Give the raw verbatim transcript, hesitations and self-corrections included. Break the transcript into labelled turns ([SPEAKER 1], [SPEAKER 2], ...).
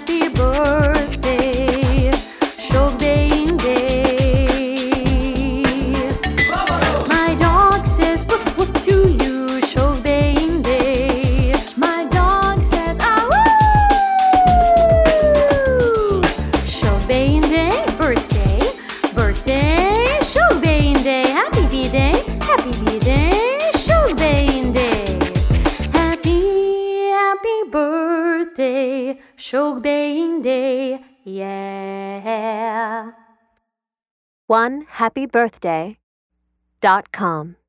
[SPEAKER 1] happy birthday, Shogbain Day. My dog says whoop whoop to you, Shogbain Day. My dog says ah woo. Shogbain Day, birthday, birthday, Shogbain Day. Happy B-Day, happy B-Day, Shogbain Day. Happy, happy birthday, Shogbain Day, yeah.
[SPEAKER 2] one happy birthday dot com